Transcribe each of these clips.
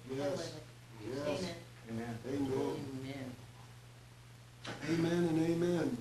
Yes. Yes. Amen. Amen. Amen. Amen and amen.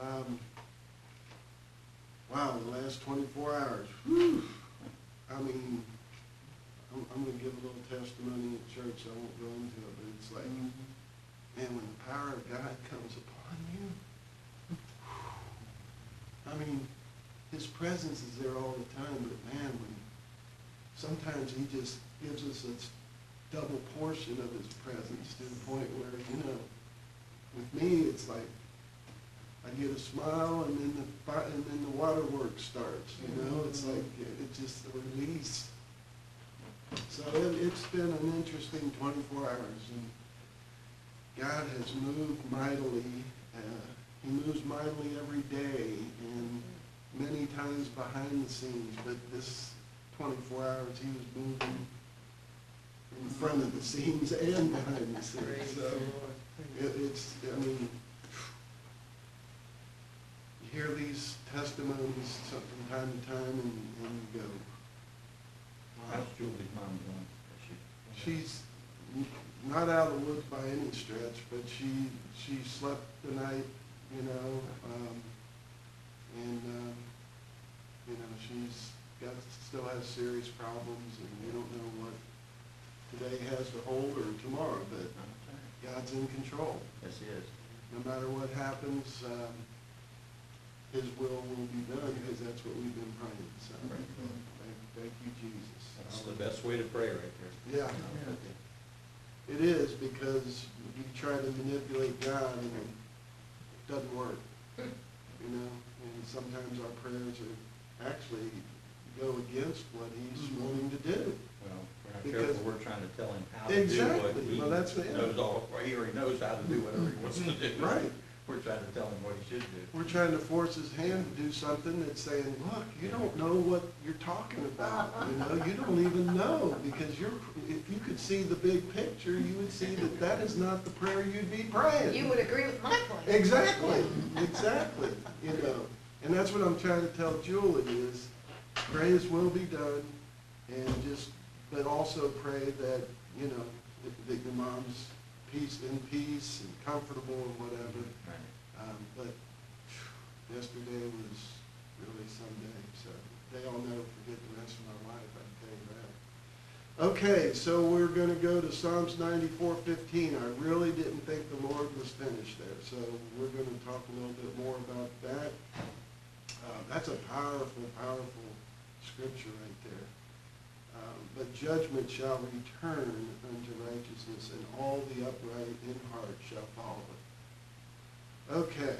Wow, the last 24 hours. Whew. I mean, I'm going to give a little testimony at church. I won't go into it, but it's like, man, when the power of God comes upon you, I mean, his presence is there all the time, but man, when sometimes he just gives us a double portion of his presence to the point where, you know, with me, it's like I get a smile and then the waterworks starts, you know, it's like it's just a release. So it's been an interesting 24 hours, and God has moved mightily. He moves mightily every day, and many times behind the scenes, but this 24 hours he was moving in front of the scenes and behind the scenes. So it's, I mean, you hear these testimonies from time to time and you go, How's Julie's mom doing? she's not out of the woods by any stretch, but she slept the night, you know, you know, she's still has serious problems, and we don't know what today has to hold or tomorrow, but God's in control. Yes, he is. No matter what happens, his will be done, because that's what we've been praying. So thank you, Jesus. That's the best way to pray right there. Yeah. It is, because you try to manipulate God and it doesn't work, you know, and sometimes our prayers are actually go against what he's wanting to do. Well, we're not Because- careful, we're trying to tell him how to do Exactly. what he Well, that's it. knows he already knows how to do whatever he wants to do. Right. We're trying to tell him what he should do. We're trying to force his hand to do something that's saying, look, you don't know what you're talking about, you know, you don't even know, because if you could see the big picture, you would see that that is not the prayer you'd be praying. You would agree with my point. Exactly, exactly, you know, and that's what I'm trying to tell Julie is, pray his will be done, and but also pray that, you know, that your mom's in peace and comfortable and whatever. Right. But yesterday was really some day, so they all never forget the rest of my life, I can tell you that. Okay, so we're going to go to Psalms 94:15. I really didn't think the Lord was finished there, so we're going to talk a little bit more about that. That's a powerful, powerful scripture right there. But judgment shall return unto righteousness, and all the upright in heart shall follow it. Okay.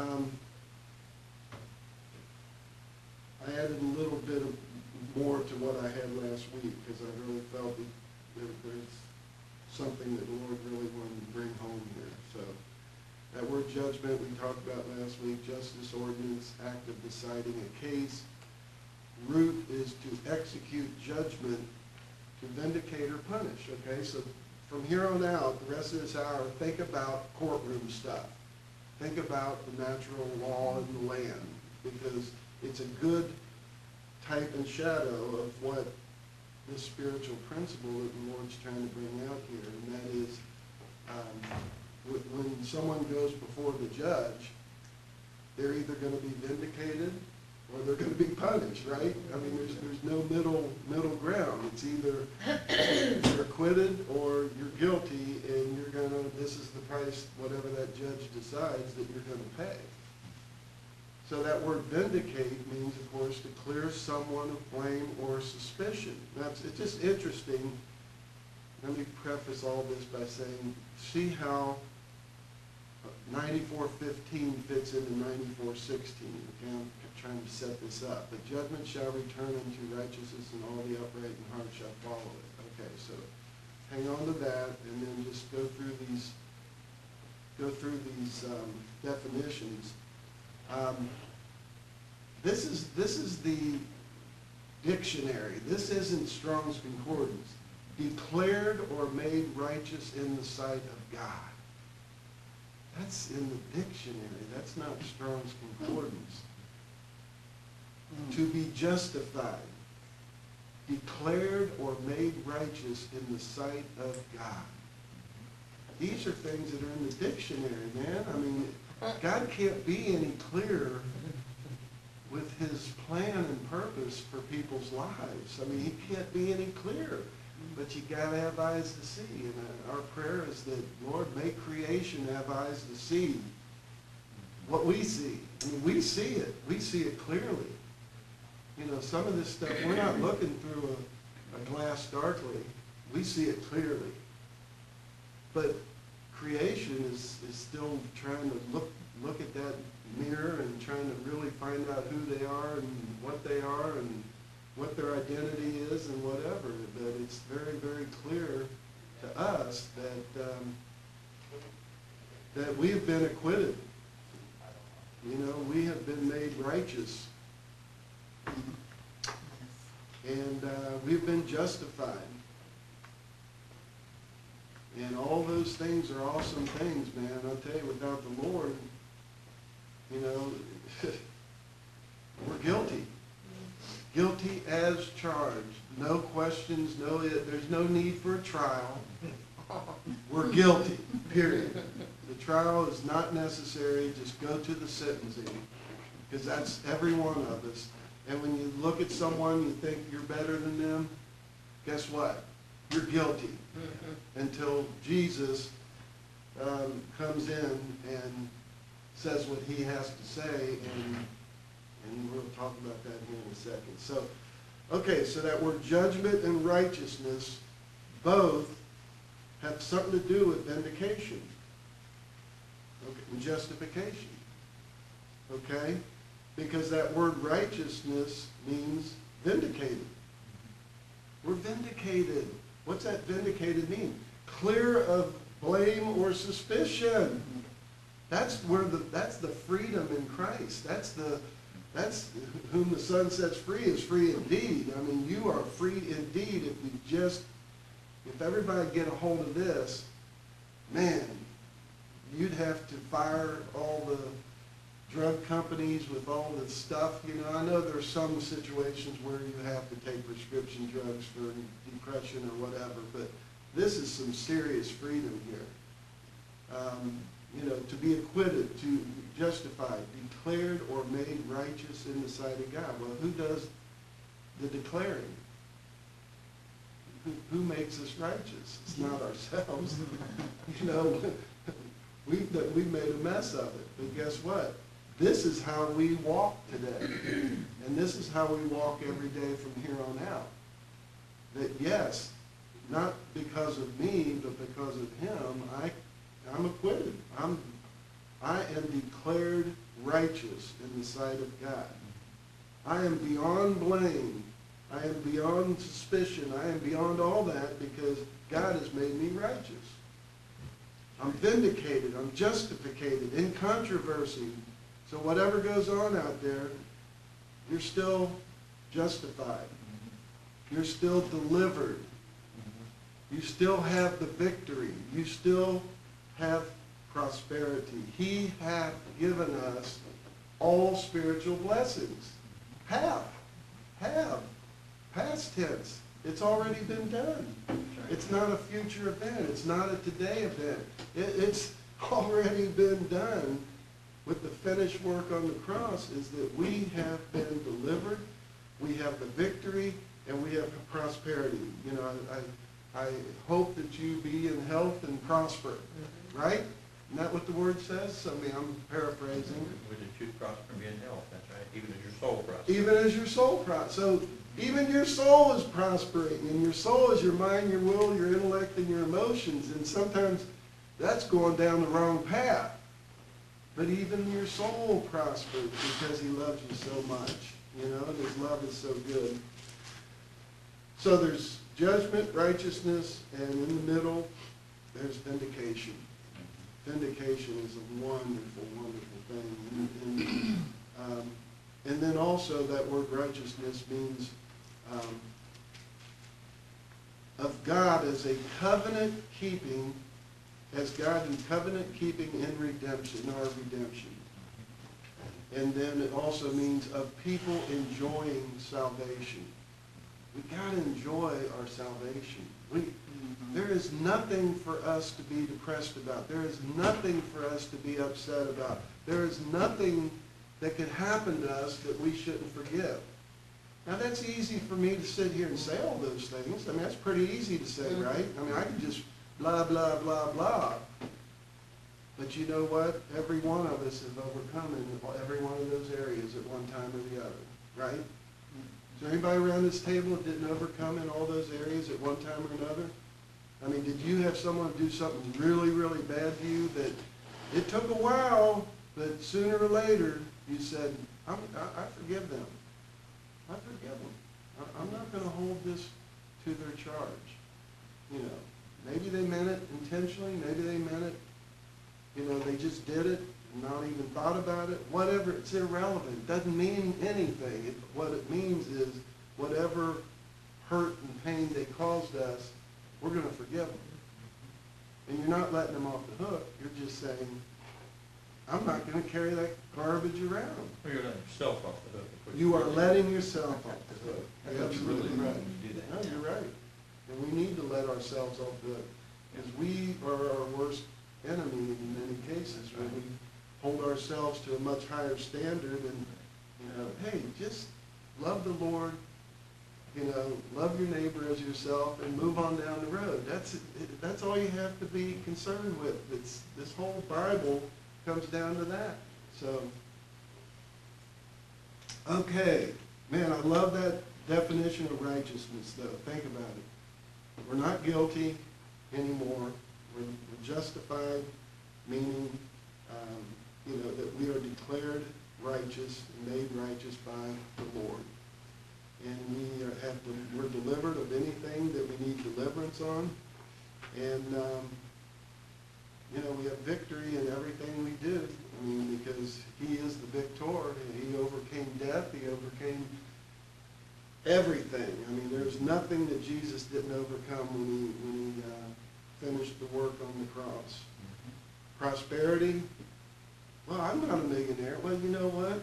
I added a little bit more to what I had last week, because I really felt that there's something that the Lord really wanted to bring home here. So that word judgment we talked about last week, justice, ordinance, act of deciding a case. Root is to execute judgment, to vindicate or punish, okay? So from here on out, the rest of this hour, think about courtroom stuff. Think about the natural law of the land, because it's a good type and shadow of what this spiritual principle that the Lord's trying to bring out here, and that is when someone goes before the judge, they're either going to be vindicated or they're going to be punished, right? I mean, there's no middle ground. It's either you're acquitted or you're guilty, and you're going to, this is the price, whatever that judge decides, that you're going to pay. So that word vindicate means, of course, to clear someone of blame or suspicion. It's just interesting. Let me preface all this by saying, see how 94:15 fits into 94:16. Okay, I'm trying to set this up. But judgment shall return unto righteousness, and all the upright in heart shall follow it. Okay, so hang on to that, and then just go through these definitions. This is the dictionary. This isn't Strong's Concordance. Declared or made righteous in the sight of God. That's in the dictionary. That's not Strong's Concordance. To be justified. declared or made righteous in the sight of God. These are things that are in the dictionary, man. I mean, God can't be any clearer with his plan and purpose for people's lives. I mean, he can't be any clearer. But you got to have eyes to see. And our prayer is that, Lord, make creation have eyes to see what we see. I mean, we see it. We see it clearly. You know, some of this stuff, we're not looking through a glass darkly. We see it clearly. But creation is still trying to look at that mirror and trying to really find out who they are and what their identity is and whatever. But it's very, very clear to us that we have been acquitted. You know, we have been made righteous. And we've been justified. And all those things are awesome things, man. I'll tell you, without the Lord, you know, we're guilty. Guilty as charged. No questions, there's no need for a trial. We're guilty, period. The trial is not necessary. Just go to the sentencing, because that's every one of us. And when you look at someone, you think you're better than them, guess what? You're guilty until Jesus comes in and says what he has to say, and we'll talk about that here in a second. So, okay, so that word judgment and righteousness both have something to do with vindication, okay, and justification, okay? Because that word righteousness means vindicated. We're vindicated. What's that vindicated mean? Clear of blame or suspicion. That's the freedom in Christ. That's whom the Son sets free is free indeed. I mean, you are free indeed if everybody get a hold of this, man, you'd have to fire all the drug companies with all this stuff. You know, I know there's some situations where you have to take prescription drugs for depression or whatever, but this is some serious freedom here. You know, to be acquitted, to be justified, declared or made righteous in the sight of God. Well, who does the declaring? Who makes us righteous? It's not ourselves. You know, we've made a mess of it. But guess what? This is how we walk today. And this is how we walk every day from here on out. That yes, not because of me, but because of him, I'm acquitted. I am declared righteous in the sight of God. I am beyond blame. I am beyond suspicion. I am beyond all that because God has made me righteous. I'm vindicated. I'm justificated in controversy. So whatever goes on out there, you're still justified. You're still delivered. You still have the victory. You still have prosperity. He hath given us all spiritual blessings. Have. Past tense. It's already been done. It's not a future event. It's not a today event. It's already been done. With the finished work on the cross is that we have been delivered, we have the victory, and we have prosperity. You know, I hope that you be in health and prosper, right? Isn't that what the word says? I mean, I'm paraphrasing. We should prosper and be in health, that's right, even as your soul prospers. Even as your soul prospers. So even your soul is prospering, and your soul is your mind, your will, your intellect, and your emotions, and sometimes that's going down the wrong path. But even your soul prospers because he loves you so much, you know, and his love is so good. So there's judgment, righteousness, and in the middle, there's vindication. Vindication is a wonderful, wonderful thing. And then also that word righteousness means of God as a covenant-keeping, as God in covenant-keeping in redemption, our redemption. And then it also means of people enjoying salvation. We got to enjoy our salvation. There is nothing for us to be depressed about. There is nothing for us to be upset about. There is nothing that could happen to us that we shouldn't forgive. Now, that's easy for me to sit here and say all those things. I mean, that's pretty easy to say, right? I mean, I can just blah, blah, blah, blah. But you know what? Every one of us has overcome in every one of those areas at one time or the other, right? Is there anybody around this table that didn't overcome in all those areas at one time or another? I mean, did you have someone do something really, really bad to you that it took a while, but sooner or later you said, I forgive them. I forgive them. I'm not going to hold this to their charge. You know, maybe they meant it intentionally. Maybe they meant it, you know, they just did it, not even thought about it. Whatever, it's irrelevant. It doesn't mean anything. What it means is whatever hurt and pain they caused us, we're going to forgive them. And you're not letting them off the hook. You're just saying, I'm not going to carry that garbage around. Or you're letting yourself off the hook. You are letting yourself off the hook. You're That's absolutely really right. when you do that. No, you're right. And we need to let ourselves off the hook. Because we are our worst enemy in many cases when we hold ourselves to a much higher standard and, you know, hey, just love the Lord, you know, love your neighbor as yourself and move on down the road. That's all you have to be concerned with. This whole Bible comes down to that. So, okay. Man, I love that definition of righteousness, though. Think about it. We're not guilty anymore. We're justified, meaning, you know, that we are declared righteous and made righteous by the Lord. And we're delivered of anything that we need deliverance on. And, you know, we have victory in everything we do. I mean, because he is the victor. He overcame death. He overcame everything. I mean, there's nothing that Jesus didn't overcome when he finished the work on the cross. Prosperity. Well, I'm not a millionaire. Well, you know what?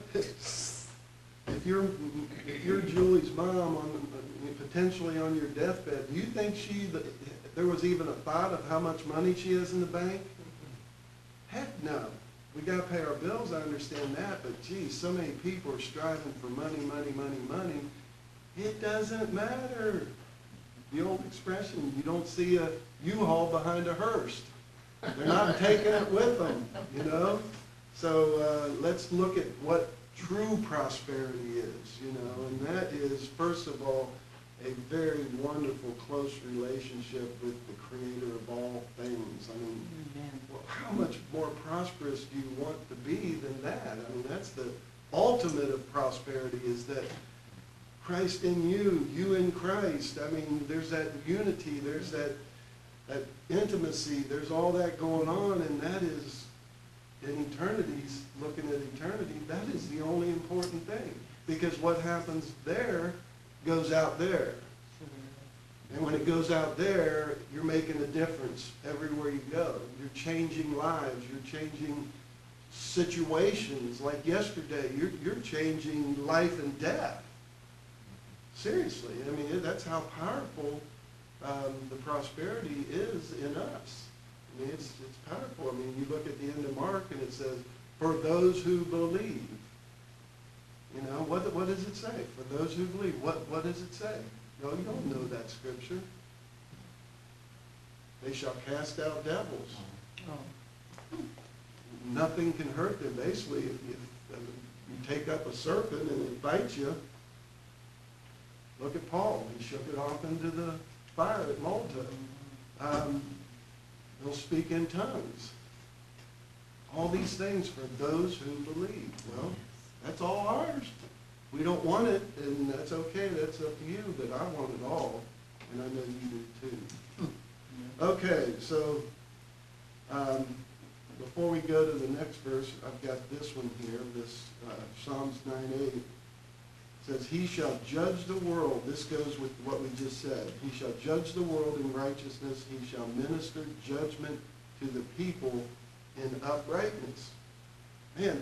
If you're Julie's mom potentially on your deathbed, do you think there was even a thought of how much money she has in the bank? Heck no. We got to pay our bills, I understand that, but geez, so many people are striving for money, money, money, money. It doesn't matter. The old expression, you don't see a U-Haul behind a hearse. They're not taking it with them, you know? So let's look at what true prosperity is, you know, and that is, first of all, a very wonderful, close relationship with the Creator of all things. I mean, well, how much more prosperous do you want to be than that? I mean, that's the ultimate of prosperity, is that Christ in you, you in Christ. I mean, there's that unity, there's that intimacy, there's all that going on, and that is, in eternity's, looking at eternity, that is the only important thing. Because what happens there goes out there. And when it goes out there, you're making a difference everywhere you go. You're changing lives. You're changing situations. Like yesterday, you're changing life and death. Seriously. I mean, that's how powerful the prosperity is in us. I mean, it's powerful. I mean, you look at the end of Mark and it says, for those who believe. You know, what does it say? For those who believe. What does it say? No, you don't know that scripture. They shall cast out devils. Oh. Nothing can hurt them. Basically, if you take up a serpent and it bites you, look at Paul. He shook it off into the fire at Malta. They'll speak in tongues. All these things for those who believe. Well, that's all ours. We don't want it, and that's okay. That's up to you, but I want it all, and I know you do too. Okay, so before we go to the next verse, I've got this one here, this Psalms 9:8. It says, he shall judge the world. This goes with what we just said. He shall judge the world in righteousness. He shall minister judgment to the people in uprightness. Man,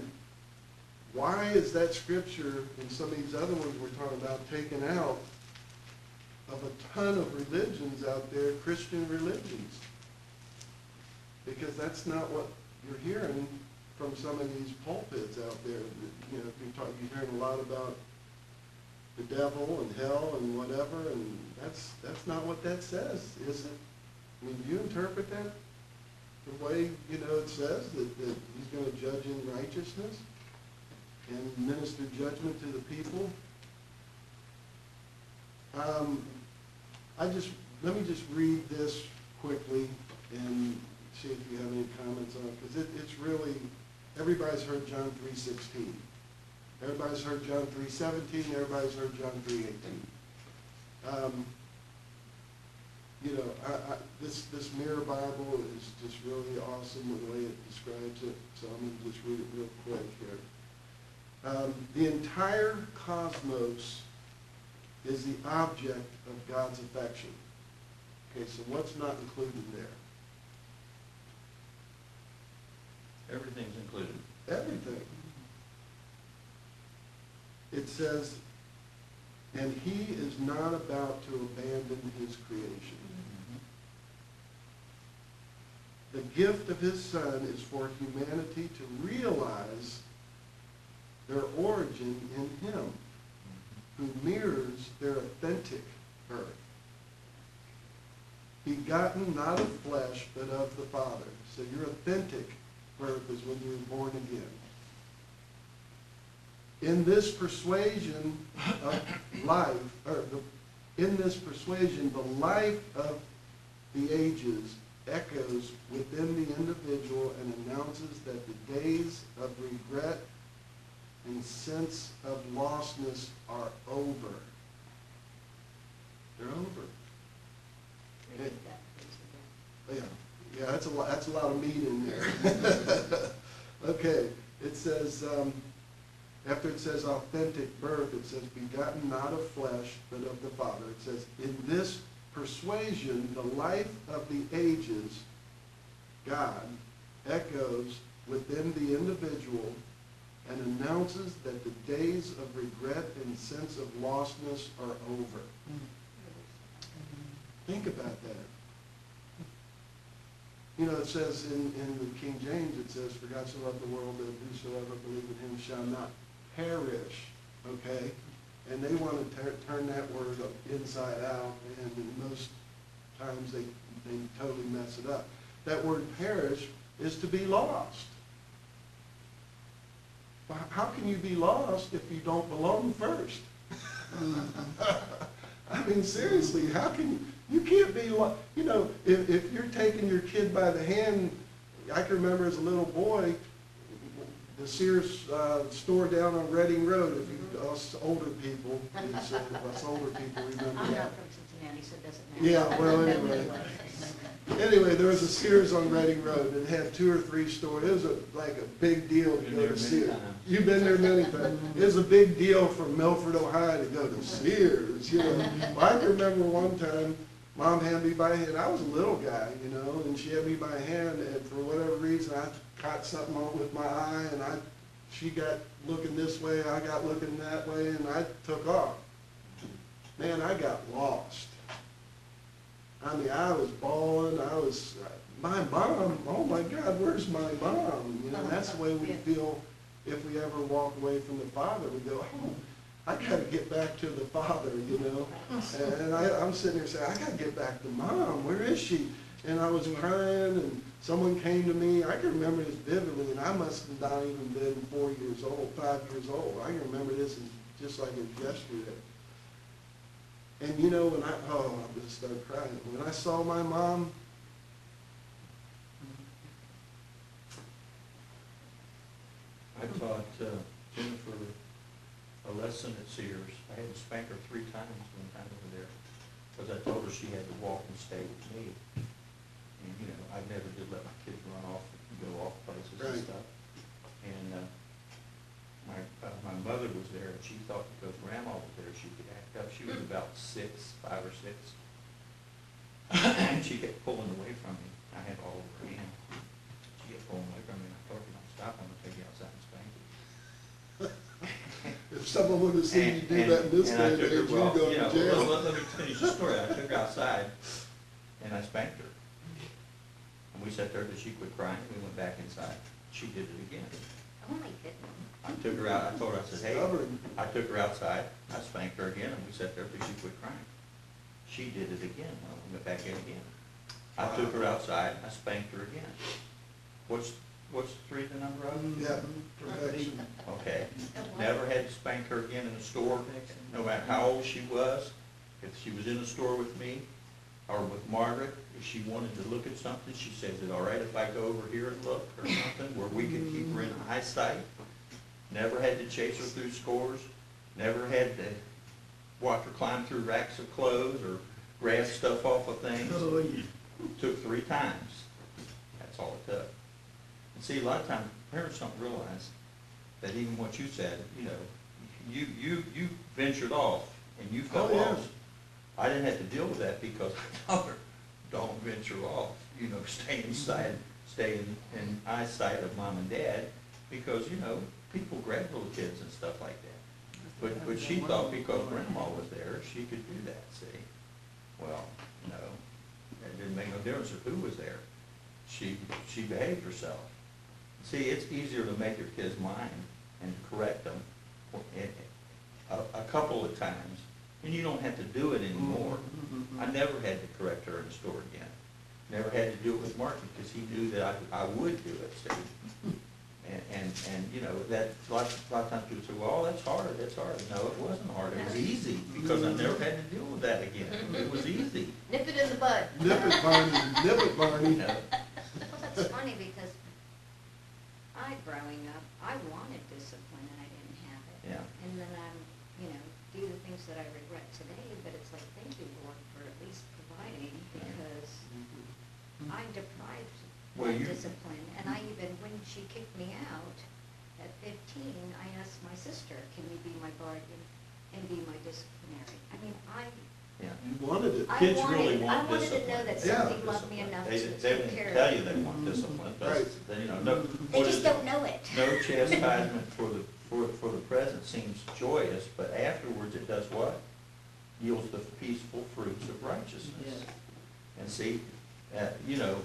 why is that scripture and some of these other ones we're talking about taken out of a ton of religions out there, Christian religions. Because that's not what you're hearing from some of these pulpits out there. You know, you're hearing a lot about the devil and hell and whatever, and that's not what that says, is it? I mean, do you interpret that the way, you know, it says that he's going to judge in righteousness and minister judgment to the people? Let me just read this quickly and see if you have any comments on it, because it's really, everybody's heard John 3:16. Everybody's heard John 3:17. Everybody's heard John 3:18. You know, this Mirror Bible is just really awesome with the way it describes it, so I'm going to just read it real quick here. The entire cosmos is the object of God's affection. Okay, so what's not included there? Everything's included. Everything. It says, and he is not about to abandon his creation. The gift of his Son is for humanity to realize their origin in him, who mirrors their authentic birth. Begotten not of flesh, but of the Father. So your authentic birth is when you were born again. In this persuasion of life, in this persuasion, the life of the ages echoes within the individual and announces that the days of regret and sense of lostness are over. They're over. Yeah, that's a lot of meat in there. Okay, it says, after it says authentic birth, it says begotten not of flesh, but of the Father. It says, in this persuasion, the life of the ages, God, echoes within the individual and announces that the days of regret and sense of lostness are over. Think about that. You know, it says in the King James, it says, for God so loved the world that whosoever believeth in him shall not perish, okay? And they want to turn that word inside out, and most times they totally mess it up. That word perish is to be lost. How can you be lost if you don't belong first? I mean, seriously, how can you can't be lost? You know, if you're taking your kid by the hand, I can remember as a little boy, the Sears store down on Reading Road. If you us older people, us older people remember I'm that. not from Cincinnati, so it doesn't matter. Yeah, well, anyway. Anyway, there was a Sears on Reading Road. It had 2 or 3 stores. It was like a big deal to Been go there to many Sears. times. You've been there many times. It was a big deal from Milford, Ohio to go to Sears, you know. Well, I can remember one time, Mom had me by hand. I was a little guy, you know, and she had me by hand, and for whatever reason, I caught something on with my eye, and she got looking this way, I got looking that way, and I took off. Man, I got lost. I mean, I was bawling. My mom, oh my God, where's my mom? You know, that's the way we feel if we ever walk away from the Father. We go, oh, I got to get back to the Father, you know. And I'm sitting there saying, I got to get back to Mom. Where is she? And I was crying, and someone came to me. I can remember this vividly, and I must have not even been 4 years old, 5 years old. I can remember this just like it was yesterday. And you know, I just started crying. When I saw my mom, I taught Jennifer a lesson at Sears. I had to spank her 3 times one time over there, because I told her she had to walk and stay with me. And, you know, I never did let my kids run off and go off places and Right. stuff. And my mother was there, and she thought because Grandma was there, she could act up. She was about 5 or 6. And she kept pulling away from me. I had all over her hand. She kept pulling away from me, and I told her, don't stop, I'm going to take you outside and spank you. if someone would have seen you do And- that in this and I day and took her- age, you'd well, go you to know, jail. Let me finish the story. I took her outside and I spanked her. And we sat there till she quit crying. We went back inside. She did it again. Oh my goodness. I took her out, I told her, I said, hey, Stubborn. I took her outside, I spanked her again, and we sat there till she quit crying. She did it again, when we went back in again. I took her outside, I spanked her again. What's three the number of? Yeah, perfection. Okay, never had to spank her again in the store, no matter how old she was. If she was in the store with me, or with Margaret, if she wanted to look at something, she says, is it all right if I go over here and look, or something, where we could keep her in eyesight? Never had to chase her through stores, never had to watch her climb through racks of clothes, or grab stuff off of things. Took 3 times, that's all it took. And see, a lot of times, parents don't realize that even what you said, you know, you ventured off, and you fell Oh, yeah. off. I didn't have to deal with that because I told her, don't venture off, you know, stay inside, stay in eyesight of mom and dad, because, you know, people grab little kids and stuff like that. But she thought because grandma was there, she could do that, see? Well, no, it didn't make no difference if who was there. She behaved herself. See, it's easier to make your kids mind and correct them a couple of times, and you don't have to do it anymore. I never had to correct her in the store again. Never had to do it with Martin, because he knew that I would do it, see? And you know, that, a lot of times people say, well, that's hard. No, it wasn't hard, it was easy, because I never had to deal with that again. It was easy. Nip it in the bud. Nip it, Barney, nip it, Barney. You know? Well, that's funny because growing up, I wanted discipline and I didn't have it. Yeah. And then you know, do the things that I regret today, but it's like, thank you, Lord, for at least providing, because I'm deprived Well, of you- discipline. And I even, when she kicked me out at 15, I asked my sister, can you be my guardian and be my disciplinary? I mean, Yeah. You wanted it. Kids really want I wanted to discipline. know that Yeah. somebody loved me enough They to won't take care tell of you me. they want discipline, but, Right. you know, no. They what just is it? don't know it. No chastisement for the present seems joyous, but afterwards it does what? Yields the peaceful fruits of righteousness. And see, you know,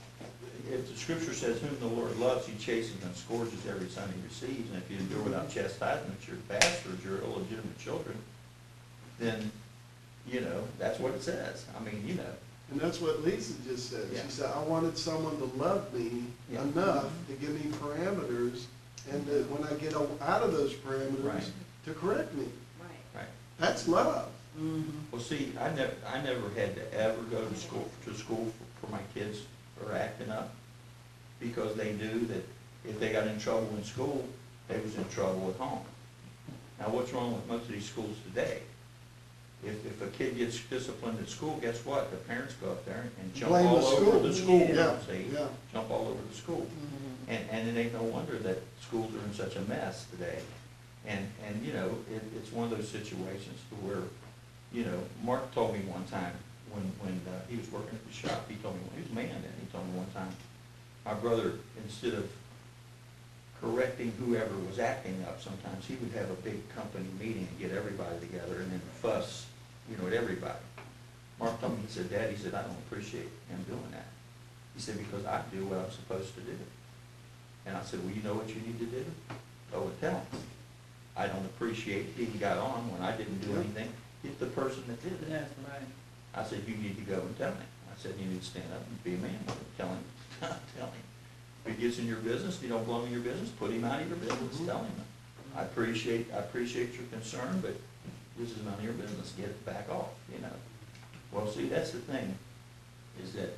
if the scripture says, whom the Lord loves, he chastens and scourges every son he receives, and if you endure without chastisement, your bastards, your illegitimate children, then, you know, that's what it says. I mean, you know. And that's what Lisa just said. Yeah. She said, I wanted someone to love me Yeah. enough to give me parameters, and that when I get out of those parameters, Right. to correct me. Right. Right. That's love. Well, see, I never had to ever go to school for my kids for acting up, because they knew that if they got in trouble in school, they was in trouble at home. Now, what's wrong with most of these schools today? If a kid gets disciplined at school, guess what? The parents go up there and jump Blame the all over school. the school, Yeah, see? yeah. Jump all over the school. And it ain't no wonder that schools are in such a mess today. And you know, it's one of those situations to where, you know, Mark told me one time when he was working at the shop, he told me, he was a man then, he told me one time, my brother, instead of correcting whoever was acting up, sometimes he would have a big company meeting and get everybody together and then fuss, you know, at everybody. Mark told me, he said, Dad, he said, I don't appreciate him doing that. He said, because I do what I'm supposed to do. And I said, well, you know what you need to do? Go and tell him. I don't appreciate he got on when I didn't do anything. Get the person that did it. That's right. I said, you need to go and tell him. I said, you need to stand up and be a man. Tell him, tell him. If he gets in your business, if you don't belong in your business, put him out of your business. Tell him. I appreciate your concern, but this is none of your business. Get it back off, you know. Well, see, that's the thing, is that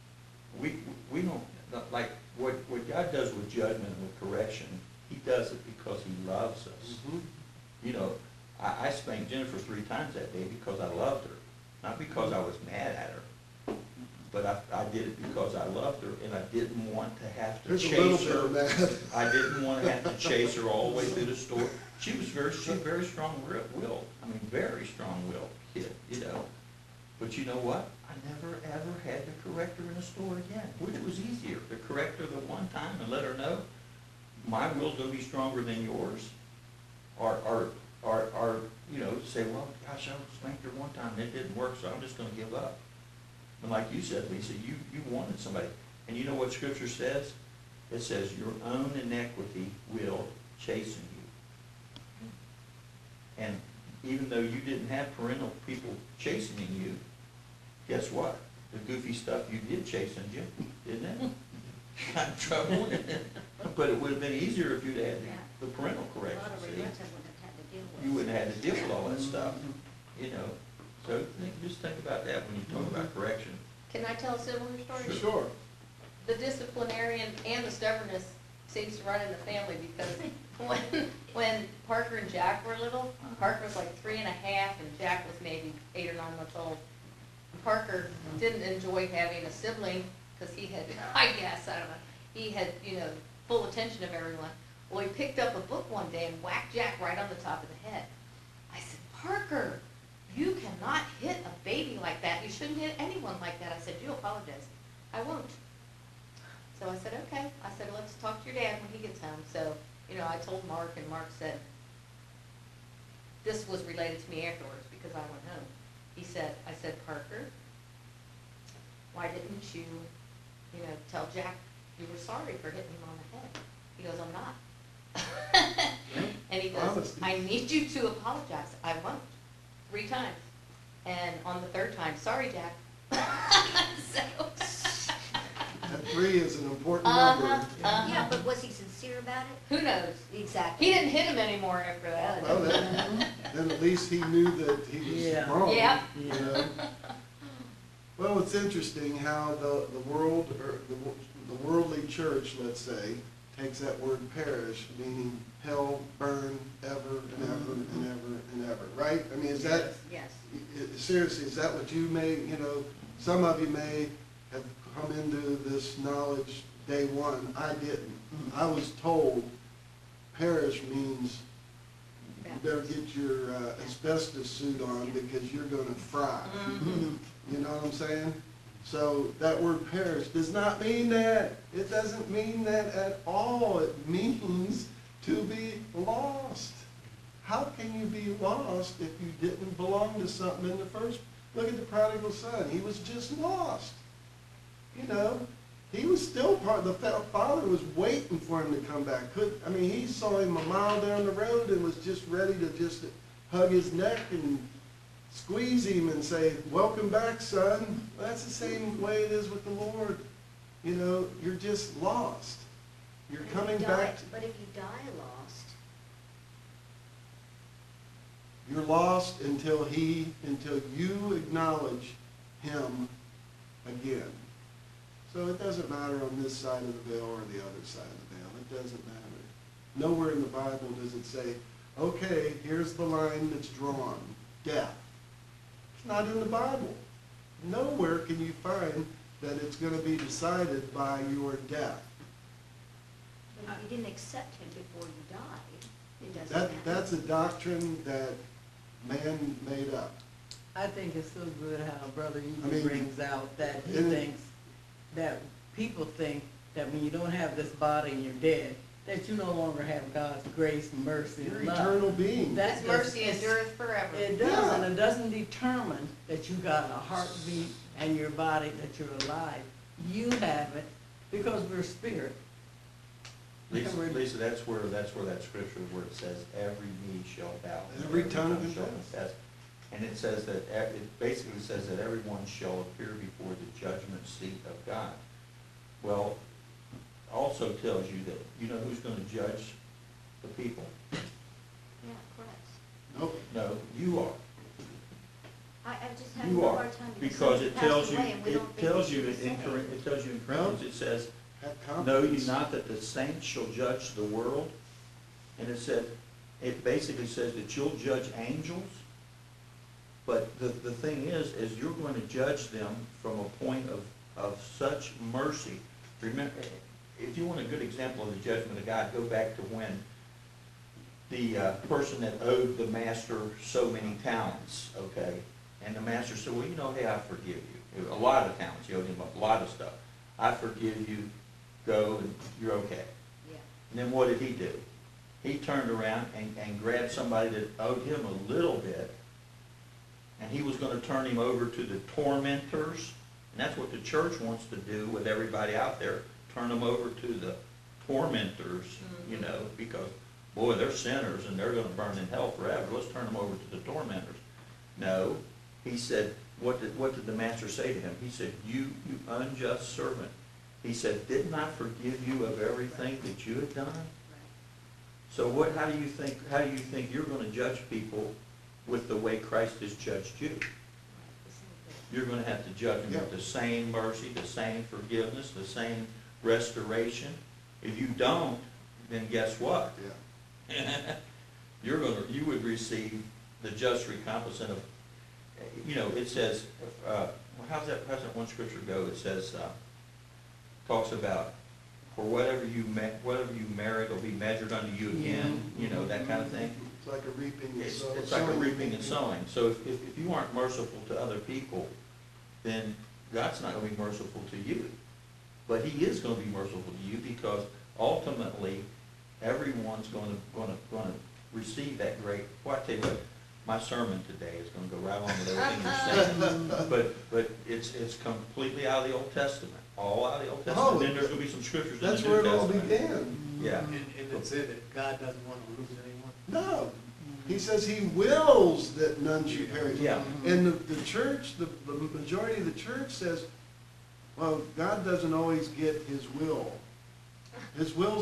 we don't, like, what God does with judgment and with correction, he does it because he loves us. You know, I spanked Jennifer 3 times that day because I loved her, not because I was mad at her, but I did it because I loved her, and I didn't want to have to There's a chase little bit her. of that. I didn't want to have to chase her all the way through the store. She was very strong-willed. I mean, very strong-willed kid, you know. But you know what? I never, ever had to correct her in a store again, which was easier, to correct her the one time and let her know, my will's gonna be stronger than yours, or Or, you know, say, well, gosh, I spanked her one time and it didn't work, so I'm just gonna give up. And like you said, Lisa, you wanted somebody. And you know what Scripture says? It says, your own iniquity will chasten you. And even though you didn't have parental people chastening you, guess what? The goofy stuff you did chasten you, didn't it? You got in trouble. But it would have been easier if you'd had the parental A lot correction, of see? regrets I wouldn't have had to deal with. You wouldn't have had to deal with all that stuff, you know? So just think about that when you talk about correction. Can I tell a similar story? Sure. The disciplinarian and the stubbornness seems to run in the family because when Parker and Jack were little, Parker was like 3.5 and Jack was maybe 8 or 9 months old. And Parker didn't enjoy having a sibling because he had, I guess, I don't know, he had, you know, full attention of everyone. Well, he picked up a book one day and whacked Jack right on the top of the head. I said, Parker, you cannot hit a baby like that. You shouldn't hit anyone like that. I said, you apologize. I won't. So I said, okay. I said, let's talk to your dad when he gets home. So, you know, I told Mark, and Mark said, this was related to me afterwards because I went home. He said, I said, Parker, why didn't you, you know, tell Jack you were sorry for hitting him on the head? He goes, I'm not. And he goes, Honesty. I need you to apologize. I won't. 3 times. And on the 3rd time, sorry, Jack. So, That 3 is an important Uh-huh, number. Yeah, but was he sincere about it? who knows? Exactly. He didn't hit him anymore after that. Well, then at least he knew that he was Yeah. wrong. Yeah. You know? Well, it's interesting how the world, or the worldly church, let's say, takes that word perish, meaning hell, burn, ever and ever and ever and ever, right? I mean, is that, Yes. seriously, is that what you may, you know, some of you may have come into this knowledge day one. I didn't. I was told perish means you better get your asbestos suit on because you're gonna fry. You know what I'm saying? So that word perish does not mean that. It doesn't mean that at all. It means to be lost. How can you be lost if you didn't belong to something in the first? Look at the prodigal son. He was just lost. You know, he was still part. The father was waiting for him to come back. I mean, he saw him a mile down the road and was just ready to just hug his neck and squeeze him and say, welcome back, son. Well, that's the same way it is with the Lord. You know, you're just lost. You're coming back. But if you die lost, You're lost until you acknowledge him again. So it doesn't matter on this side of the veil or the other side of the veil. It doesn't matter. Nowhere in the Bible does it say, okay, here's the line that's drawn, death. It's not in the Bible. Nowhere can you find that it's going to be decided by your death. but if you didn't accept him before you died, it doesn't matter. That's a doctrine that man made up. I think it's so good how Brother Eagle I mean, brings out that he and- thinks that people think that when you don't have this body and you're dead, that you no longer have God's grace, mercy, You're and an love. eternal being. His mercy endureth forever. It does, Yeah. and it doesn't determine that you got a heartbeat and your body, that you're alive. You have it because we're spirit. Lisa, that's where that scripture where it says, every knee shall bow. and Every tongue shall confess. confess. And it says that, it basically says that everyone shall appear before the judgment seat of God. Well, also tells you that, you know who's gonna judge the people? Yeah, correct. Nope. No, you are. I just have You a are, hard time because he it passed tells you, away and we it don't think tells we you should in, say. it tells you in Corinthians, it says, Have know ye confidence. not that the saints shall judge the world? And it said, it basically says that you'll judge angels, but the thing is you're going to judge them from a point of such mercy. Remember, if you want a good example of the judgment of God, go back to when the person that owed the master so many talents, okay? And the master said, well, you know, hey, I forgive you. A lot of talents, he owed him a lot of stuff. I forgive you, go, and you're okay. Yeah. And then what did he do? he turned around and grabbed somebody that owed him a little bit, and he was gonna turn him over to the tormentors. And that's what the church wants to do with everybody out there, turn them over to the tormentors, you know, because, boy, they're sinners and they're gonna burn in hell forever. Let's turn them over to the tormentors. No, he said, what did the master say to him? He said, you unjust servant. He said, didn't I forgive you of everything that you had done? So how do you think you're gonna judge people with the way Christ has judged you? You're gonna have to judge them with the same mercy, the same forgiveness, the same restoration. If you don't, then guess what? Yeah. You would receive the just recompense of, you know, it says, how's that one scripture go? It says, talks about, for whatever you merit will be measured unto you again, you know, that kind of thing. It's like a reaping and sowing. It's like a reaping and sowing. So if you aren't merciful to other people, then God's not going to be merciful to you. But He is going to be merciful to you, because ultimately everyone's going to receive that great. Well, I tell you what, my sermon today is going to go right along with everything you're saying. But it's completely out of the Old Testament, all out of the Old Testament. Oh, then there's going to be some scriptures in the New That's where it all Testament. began. Yeah. And it said that God doesn't want to lose anyone. No, He says He wills that none should perish. Yeah. And the church, the majority of the church says, well, God doesn't always get His will. His will's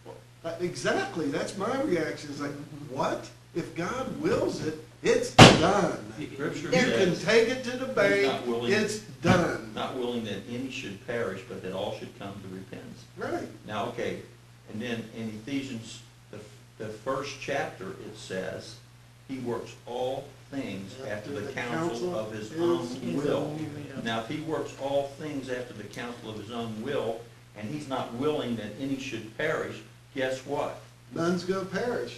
exactly, that's my reaction. It's like, what? If God wills it, it's done. Scripture You can says take it to the bank, not willing- it's done. not willing that any should perish, but that all should come to repentance. Right. Now, okay, and then in Ephesians, the first chapter, it says, He works all things after the counsel of His own will. Now, if He works all things after the counsel of His own will, and He's not willing that any should perish, guess what? None's gonna perish.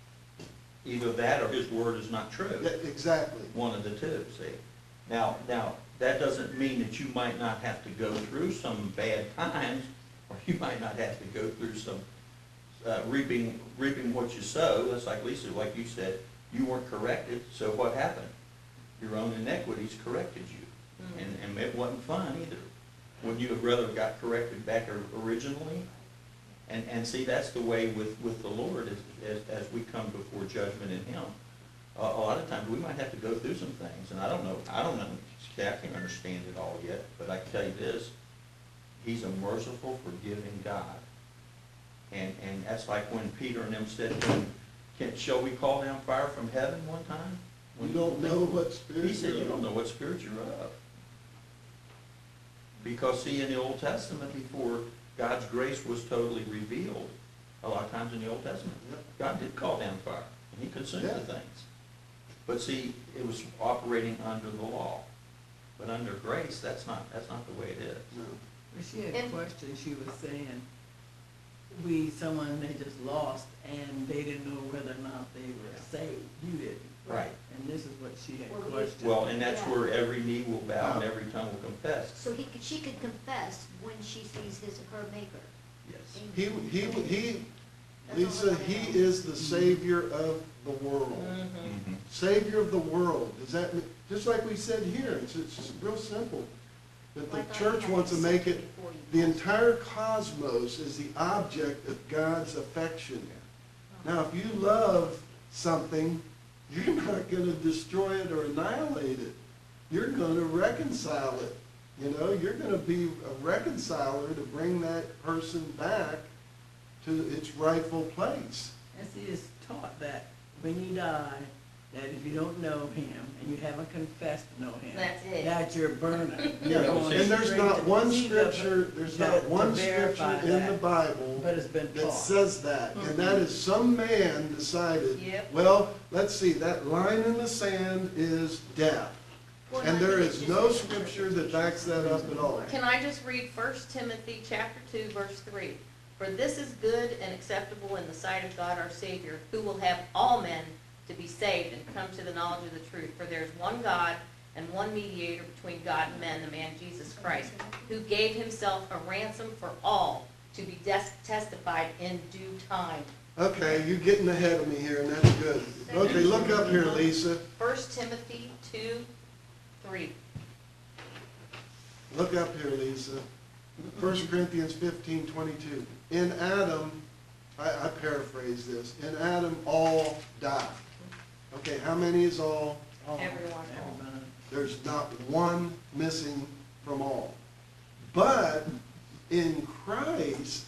Either that or His word is not true. Yeah, exactly. One of the two, see. Now, that doesn't mean that you might not have to go through some bad times, or you might not have to go through some reaping what you sow. That's like Lisa, like you said, you weren't corrected, so what happened? Your own iniquities corrected you. And it wasn't fun either. Wouldn't you have rather got corrected back originally? And see, that's the way with the Lord as we come before judgment in Him. A lot of times we might have to go through some things, and I don't know, I can't understand it all yet, but I can tell you this, He's a merciful, forgiving God. And that's like when Peter and them said to him, shall we call down fire from heaven one time? We don't know what spirit. He said, you don't know what spirit you're of. Because see, in the Old Testament, before God's grace was totally revealed, a lot of times in the Old Testament, God did call down fire, and He consumed the things. But see, it was operating under the law. But under grace, that's not the way it is. No. She had a question, she was saying, someone they just lost, and they didn't know whether or not they were saved. You didn't. Right. And this is what she had questioned. Well, and that's where every knee will bow and every tongue will confess. So she could confess when she sees her maker. Yes. Lisa, He is the Savior of the world. Mhm. Savior of the world. Does that mean, just like we said here, it's just real simple. That the church wants to make it, the entire cosmos is the object of God's affection. Now, if you love something, you're not going to destroy it or annihilate it. You're going to reconcile it. You know, you're going to be a reconciler to bring that person back to its rightful place. And see, it's taught that when you die, that if you don't know Him and you haven't confessed to know Him, That's it. that you're burning. Yeah, You're going and there's straight not to one the seat of scripture, it there's to- not to one verify scripture in that. the Bible But it's been that taught. says that. And that is some man decided, Yep. well, let's see, that line in the sand is death. And there is no scripture that backs that up at all. Can I just read 1 Timothy chapter 2, verse 3? For this is good and acceptable in the sight of God our Savior, who will have all men to be saved and come to the knowledge of the truth. For there is one God and one mediator between God and men, the man Jesus Christ, who gave Himself a ransom for all to be testified in due time. Okay, you're getting ahead of me here, and that's good. Okay, look up here, Lisa. 1 Timothy 2:3. Look up here, Lisa. 1 Corinthians 15:22. In Adam, I paraphrase this, in Adam all die. Okay, how many is all? Everyone. There's not one missing from all. But in Christ,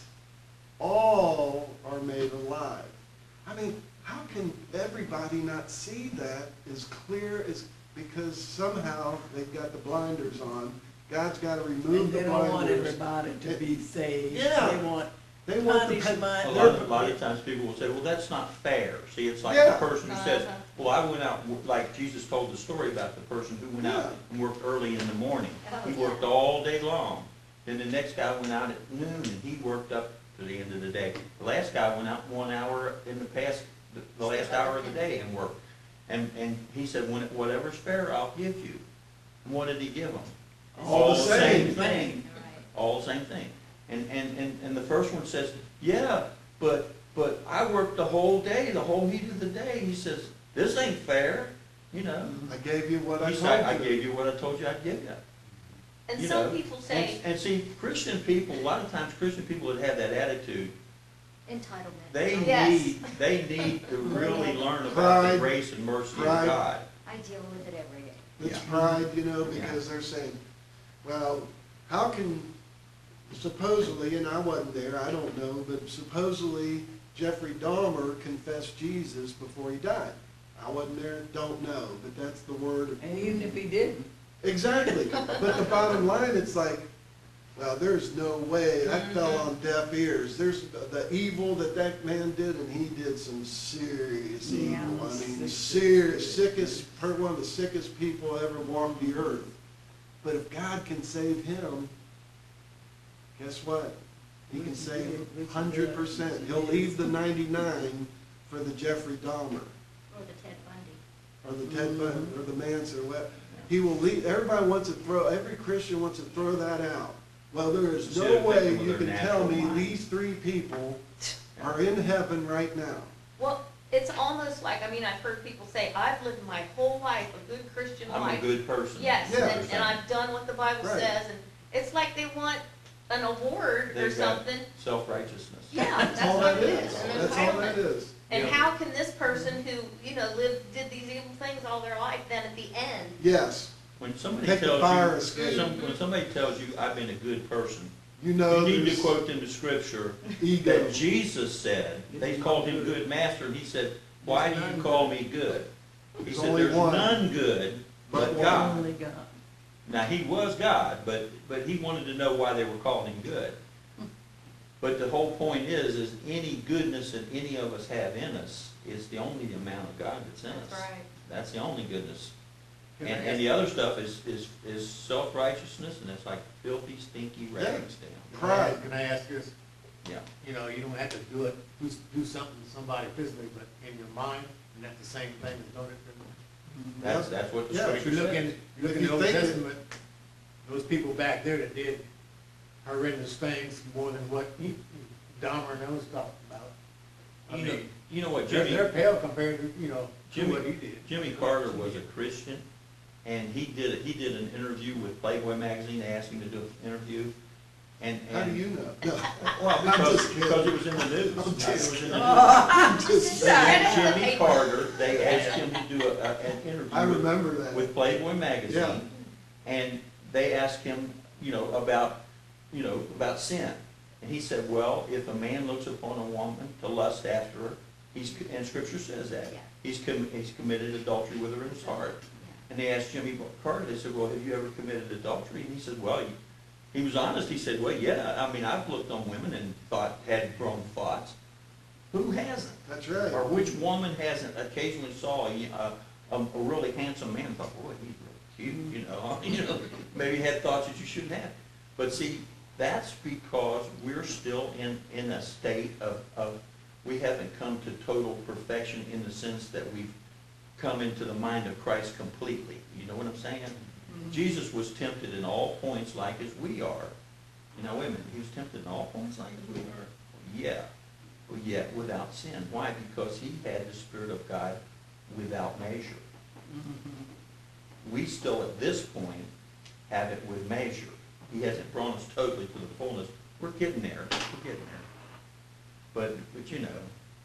all are made alive. I mean, how can everybody not see that as clear as, because somehow they've got the blinders on. God's got to remove And the they don't want blinders. everybody to be saved. Yeah. They want the punishment. A lot of times people will say, well, that's not fair. See, it's like Yeah. the person who says, well, I went out, like Jesus told the story about the person who went out Yeah. and worked early in the morning. Oh, He yeah. worked all day long. Then the next guy went out at noon and he worked up to the end of the day. The last guy went out 1 hour in the last hour of the day and worked. And he said, whatever's fair, I'll give you. And what did he give them? All the same thing. Right. All the same thing. And the first one says, yeah, but I worked the whole day, the whole heat of the day. He says, this ain't fair, you know. I gave you what I He told said, I you. gave you what I told you I'd give you. And You some know, people say, And see, Christian people, a lot of times Christian people that have that attitude, Entitlement. they Yes. need to really learn about Pride. the grace and mercy of Pride. God. I deal with it every day. It's Yeah. pride, you know, because they're saying, well, how can, supposedly, and I wasn't there, I don't know, but supposedly Jeffrey Dahmer confessed Jesus before he died. I wasn't there, don't know, but that's the word. And even if he didn't, Exactly, but the bottom line, it's like, well, there's no way, that fell on deaf ears. There's the evil that man did, and he did some serious Yeah, evil. I mean, sick. serious, one of the sickest people ever walked the earth. But if God can save him, guess what? He can save 100%. He'll leave the 99 for the Jeffrey Dahmer, Or the Ted Bundy. or the Ted Bundy, or the Manson. He will leave, every Christian wants to throw that out. Well, there is Instead no of way thinking you with can their tell me natural mind. these three people are in heaven right now. well, it's almost like, I mean, I've heard people say, I've lived my whole life a good Christian I'm a life. good person. Yes, Yeah. and I've done what the Bible Right. says, and it's like they want an award or They've got something. self-righteousness. Yeah, That's that's all what that it is. is, an That's all that entitlement. is. And Yeah. how can this person who, did these evil things all their life, then at the end, Yes, When somebody Take the tells fire you, escape. when somebody tells you, I've been a good person, you know you need to there's quote them the scripture ego. that Jesus said. They called him good master, and he said, why do you call me good? He There's said, only there's one. none good But but one. God. only God. Now, he was God, but he wanted to know why they were calling him good. But the whole point is any goodness that any of us have in us is the only amount of God that's in us. that's right. That's the only goodness. Can I And ask- the other stuff is self-righteousness, and it's like filthy, stinky rags down. Pride. Can I ask this? Yeah. You know, you don't have to do something to somebody physically, but in your mind, and that's the same thing as doing it physically. That's what the Yeah, If scripture you look says. in, you look If in you the Old think it- Testament, those people back there that did horrendous things more than what Dahmer and those talked about. I mean, You know what, they're Jimmy, pale compared to, to what he Jimmy, did. Jimmy Carter was a Christian, and he did an interview with Playboy magazine. They asked him to do an interview, and How do you know? No. well, I'm just because kidding. it was in the news. I'm It just was in the news. I'm just They saying. had Jimmy Carter, they asked him to do an interview. I remember that. With Playboy magazine. Yeah. And they asked him, about sin. And he said, well, if a man looks upon a woman to lust after her, and Scripture says that, Yeah. he's committed adultery with her in his heart. And they asked Jimmy Carter, they said, well, have you ever committed adultery? And he said, well, he was honest. He said, well, yeah, I mean, I've looked on women and had wrong thoughts. Who hasn't? That's right. Or which woman hasn't occasionally saw a really handsome man and thought, boy, he's really cute, maybe had thoughts that you shouldn't have. But see, that's because we're still in a state of we haven't come to total perfection in the sense that we've come into the mind of Christ completely. You know what I'm saying? Jesus was tempted in all points like as we are. Wait a minute, he was tempted in all points like as we are? Yeah. yet without sin. Why? Because he had the Spirit of God without measure. We still, at this point, have it with measure. He hasn't brought us totally to the fullness. We're getting there. We're getting there. But you know.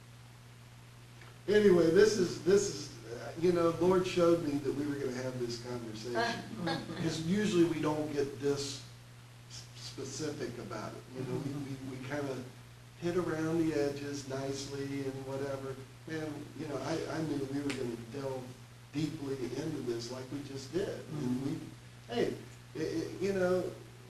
Anyway, this is, you know, Lord showed me that we were gonna have this conversation. Because usually we don't get this specific about it. You know, we kind of hit around the edges nicely and whatever. Man, you know, I knew we were gonna delve deeply into this like we just did. And we, hey, you know,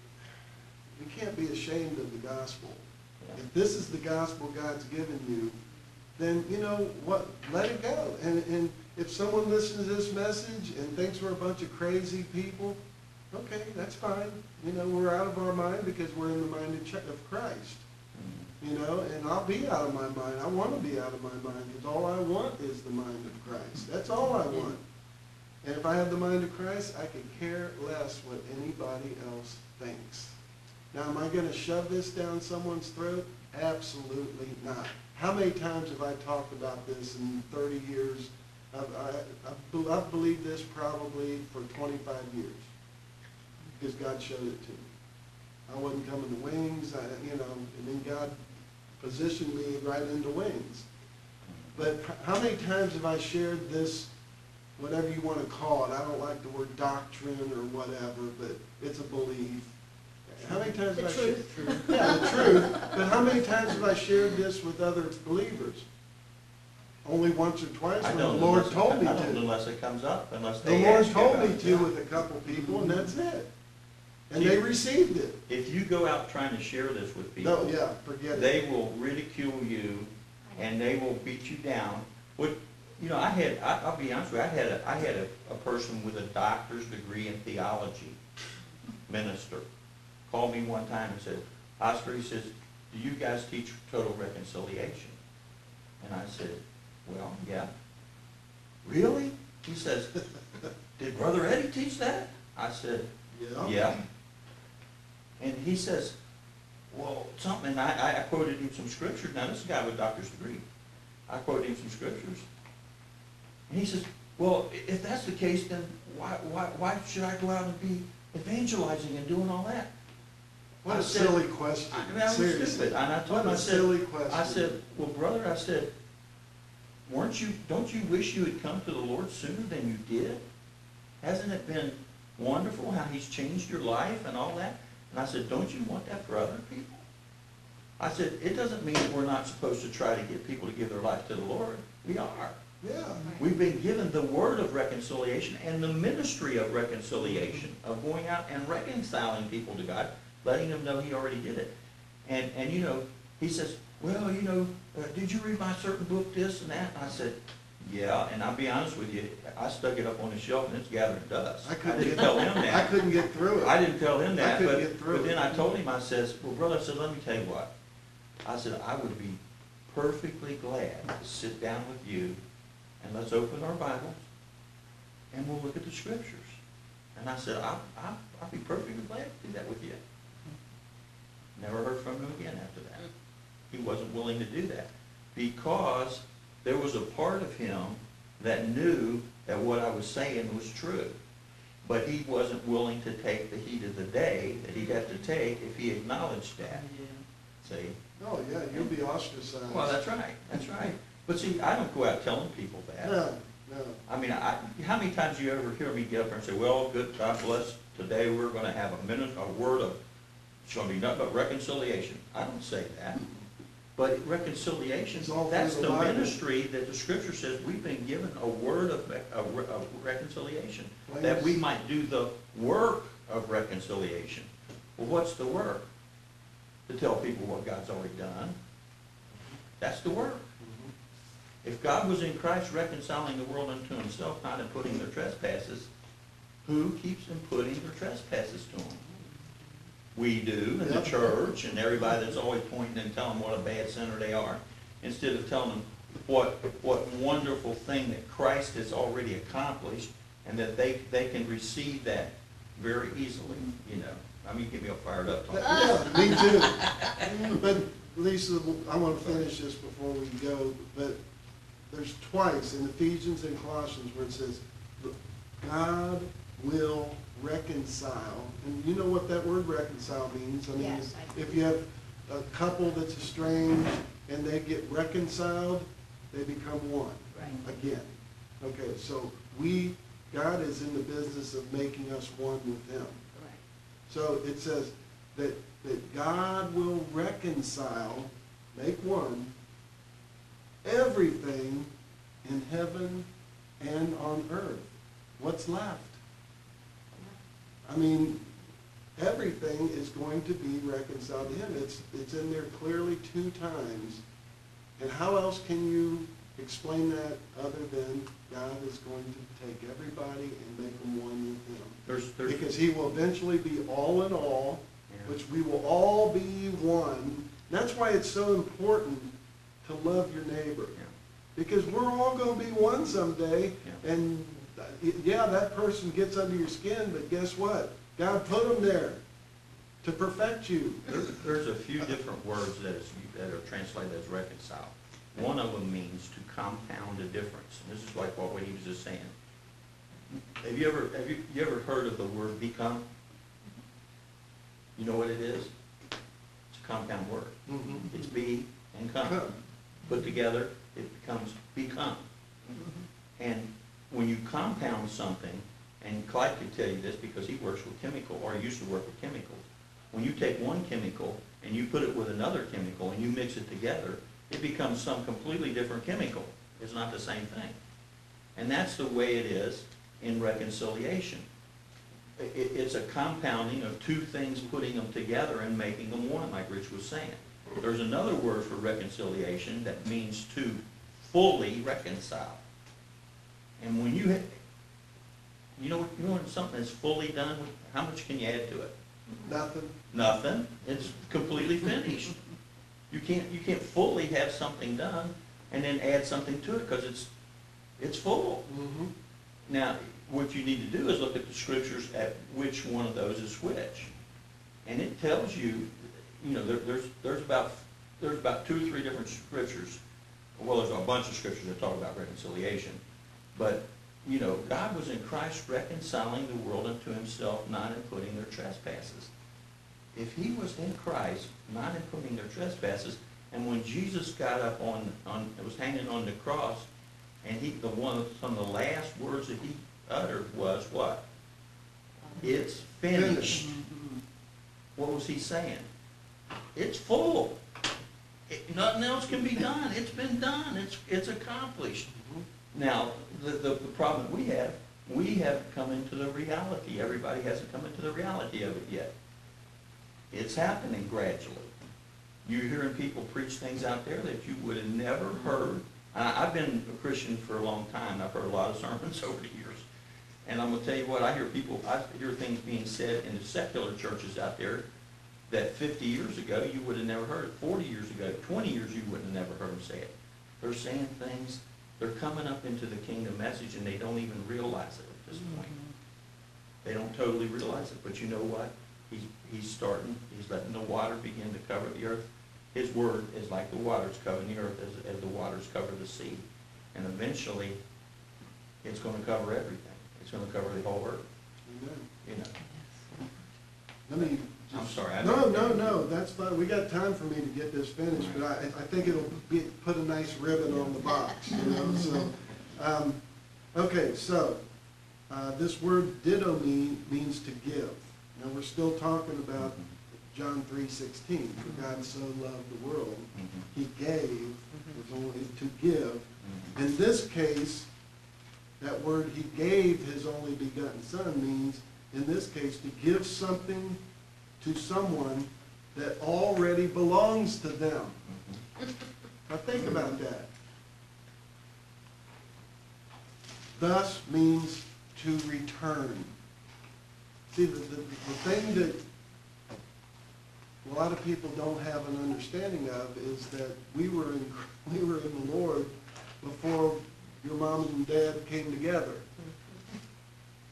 we can't be ashamed of the gospel. If this is the gospel God's given you, then you know what, let it go. And if someone listens to this message and thinks we're a bunch of crazy people, okay, that's fine. You know, we're out of our mind because we're in the mind of Christ. You know, and I'll be out of my mind. I want to be out of my mind because all I want is the mind of Christ. That's all I want. And if I have the mind of Christ, I could care less what anybody else thinks. Now, am I going to shove this down someone's throat? Absolutely not. How many times have I talked about this in 30 years? I've believed this probably for 25 years because God showed it to me. I wasn't coming to Wings, you know, and then God positioned me right into Wings. But how many times have I shared this, whatever you want to call it? I don't like the word doctrine or whatever, but it's a belief. How many times have I shared the truth? Yeah, the truth. But how many times have I shared this with other believers? Only once or twice when the Lord told me to. I don't unless it comes up, unless The they Lord ask you told about me it. to with a couple people, and that's it. And See, they received it. If you go out trying to share this with people, No, yeah, forget it. they will ridicule you and they will beat you down. What, you know, I'll be honest with you, I had a person with a doctor's degree in theology, minister, called me one time and said, Oscar, he says, do you guys teach total reconciliation? And I said, well, yeah. Really? He says, did Brother Eddie teach that? I said, yeah. And he says, well, something, and I quoted him some scriptures. Now, this is a guy with a doctor's degree. I quoted him some scriptures. And he says, well, if that's the case, then why should I go out and be evangelizing and doing all that? What a silly question. I mean, I was Seriously. stupid. And I told him, What a silly question. I said, well, brother, I said, don't you wish you had come to the Lord sooner than you did? Hasn't it been wonderful how he's changed your life and all that? And I said, don't you want that for other people? I said, it doesn't mean that we're not supposed to try to get people to give their life to the Lord. We are. Yeah. We've been given the word of reconciliation and the ministry of reconciliation, of going out and reconciling people to God, letting them know he already did it. And you know, he says, well, you know, did you read my certain book, this and that? And I said, yeah, and I'll be honest with you, I stuck it up on the shelf and it's gathering dust. I didn't tell him that. I couldn't get through it. I didn't tell him that, I couldn't get through but then it. I told him, I says, well, brother, I said, let me tell you what. I said, I would be perfectly glad to sit down with you and let's open our Bibles and we'll look at the scriptures. And I said, I'll be perfectly glad to do that with you. Never heard from him again after that. He wasn't willing to do that because there was a part of him that knew that what I was saying was true. But he wasn't willing to take the heat of the day that he'd have to take if he acknowledged that. See? Oh, yeah, you'll be ostracized. Well, that's right. That's right. But see, I don't go out telling people that. No, no. I mean, how many times do you ever hear me get up there and say, well, good, God bless, today we're going to have a word of, it's going to be nothing but reconciliation. I don't say that. But reconciliation, It's all that's through the the Bible. ministry that the scripture says we've been given a word of reconciliation, Well, that yes. we might do the work of reconciliation. Well, what's the work? To tell people what God's already done. That's the work. If God was in Christ reconciling the world unto himself, not imputing their trespasses, who keeps imputing their trespasses to them? We do in the Yep. church, and everybody that's always pointing and telling them what a bad sinner they are, instead of telling them what wonderful thing that Christ has already accomplished, and that they can receive that very easily, you know. I mean, you get me all fired up. talking. Yeah, me too. But Lisa, I want to finish this before we go, but there's twice in Ephesians and Colossians where it says, God will reconcile. And you know what that word reconcile means? I mean, Yes, I do. if you have a couple that's estranged and they get reconciled, they become one Right. again. Okay, so God is in the business of making us one with Him. Right. So it says that God will reconcile, make one, everything in heaven and on earth. What's left? I mean, everything is going to be reconciled to Him. It's in there clearly 2 times. And how else can you explain that other than God is going to take everybody and make them one with Him? Because He will eventually be all in all, Yeah. which we will all be one. That's why it's so important to love your neighbor. Yeah. Because we're all going to be one someday, Yeah. and yeah, that person gets under your skin, but guess what? God put them there to perfect you. There's a few different words that are translated as reconcile. One of them means to compound a difference. And this is like what he was just saying. Have you ever heard of the word become? You know what it is? It's a compound word. Mhm. It's be and come. Come. Put together, it becomes become. And when you compound something, and Clyde could tell you this because he works with chemical, or used to work with chemicals. When you take one chemical and you put it with another chemical and you mix it together, it becomes some completely different chemical. It's not the same thing. And that's the way it is in reconciliation. It's a compounding of 2 things, putting them together and making them one, like Rich was saying. There's another word for reconciliation that means to fully reconcile. And when you know when something is fully done, how much can you add to it? Nothing. Nothing. It's completely finished. You can't fully have something done and then add something to it because it's full. Mm-hmm. Now, what you need to do is look at the scriptures at which one of those is which, and it tells you, there's about 2 or 3 different scriptures. Well, there's a bunch of scriptures that talk about reconciliation, but God was in Christ reconciling the world unto Himself, not imputing their trespasses. If He was in Christ, not imputing their trespasses, and when Jesus got up was hanging on the cross, and some of the last words that He uttered was what? It's finished. What was He saying? It's full. Nothing else can be done. It's been done. It's accomplished. Now, the problem we haven't come into the reality. Everybody hasn't come into the reality of it yet. It's happening gradually. You're hearing people preach things out there that you would have never heard. I've been a Christian for a long time. I've heard a lot of sermons over the years. And I'm going to tell you what, I hear things being said in the secular churches out there that 50 years ago you would have never heard it. 40 years ago, 20 years you wouldn't have never heard them say it. They're saying things, they're coming up into the kingdom message and they don't even realize it at this point. They don't totally realize it, but you know what? He's letting the water begin to cover the earth. His word is like the waters covering the earth as the waters cover the sea. And eventually, it's going to cover everything. It's going to cover the whole earth. Amen. Let me I'm sorry. No, that's fine. We got time for me to get this finished, but I think it'll put a nice ribbon on the box, So, okay, so this word didomi means to give. Now we're still talking about John 3:16. For God so loved the world, He gave. It's only to give. In this case, that word He gave His only begotten Son means, in this case, to give something to someone that already belongs to them. Now think about that. Thus means to return. See, the thing that a lot of people don't have an understanding of is that we were in the Lord before your mom and dad came together.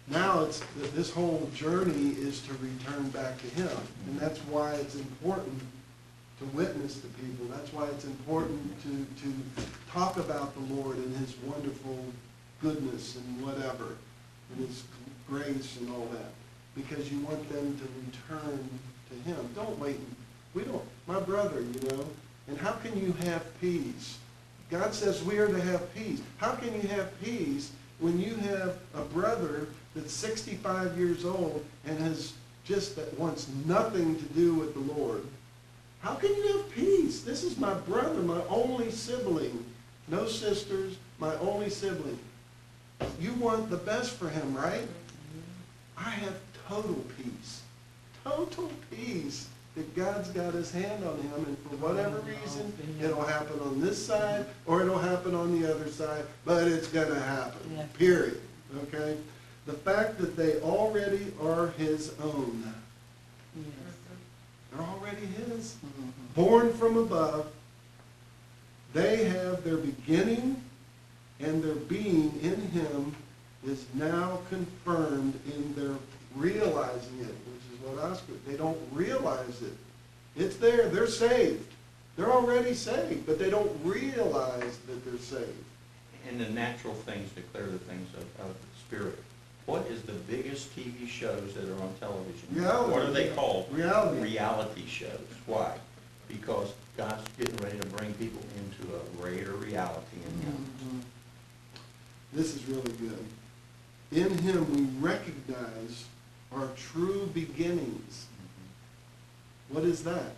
Now this whole journey is to return back to Him. And that's why it's important to witness to people. That's why it's important to talk about the Lord and His wonderful goodness and whatever, and His grace and all that. Because you want them to return to Him. Don't wait. My brother, and how can you have peace? God says we are to have peace. How can you have peace when you have a brother that's 65 years old and that wants nothing to do with the Lord? How can you have peace? This is my brother, my only sibling. No sisters, my only sibling. You want the best for him, right? I have total peace. Total peace that God's got His hand on him, and for whatever reason, it'll happen on this side or it'll happen on the other side, but it's going to happen, period. Okay? The fact that they already are His own. They're already His. Born from above. They have their beginning, and their being in Him is now confirmed in their realizing it, which is what Oscar, they don't realize it. It's there. They're saved. They're already saved, but they don't realize that they're saved. And the natural things declare the things of the Spirit. What is the biggest TV shows that are on television? Reality. What are they called? Reality. Reality shows. Why? Because God's getting ready to bring people into a greater reality in Him. This is really good. In Him we recognize our true beginnings. What is that?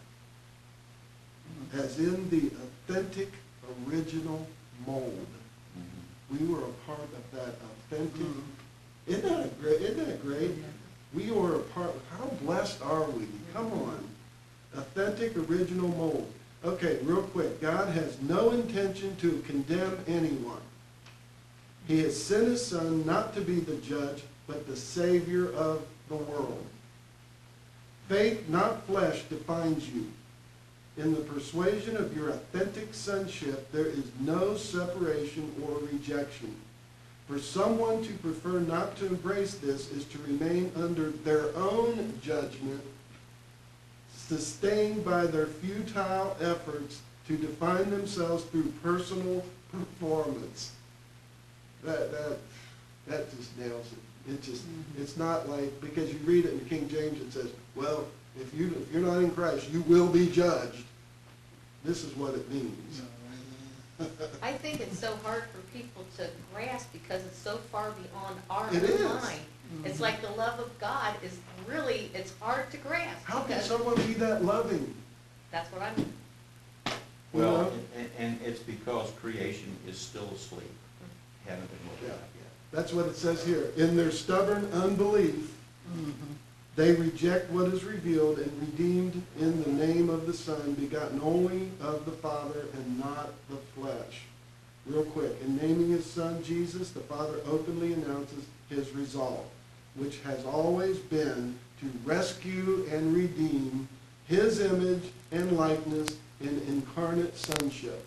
As in the authentic, original mold. We were a part of that authentic. Isn't that great? We were a part. How blessed are we? Come on. Authentic, original mold. Okay, real quick. God has no intention to condemn anyone. He has sent His Son not to be the judge, but the Savior of the world. Faith, not flesh, defines you. In the persuasion of your authentic sonship, there is no separation or rejection. For someone to prefer not to embrace this is to remain under their own judgment, sustained by their futile efforts to define themselves through personal performance. That just nails it. It's not like, because you read it in King James, it says, well, if you're not in Christ, you will be judged. This is what it means. I think it's so hard for people to grasp because it's so far beyond our It is. mind. It's like the love of God is really, it's hard to grasp. How can because someone be that loving? That's what I mean. Well, and it's because creation is still asleep. Haven't been woken Yeah. up yet. That's what it says here. In their stubborn unbelief, they reject what is revealed and redeemed in the name of the Son, begotten only of the Father and not the flesh. Real quick, in naming His Son Jesus, the Father openly announces His resolve, which has always been to rescue and redeem His image and likeness in incarnate sonship.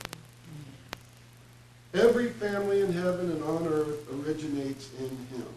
Every family in heaven and on earth originates in Him.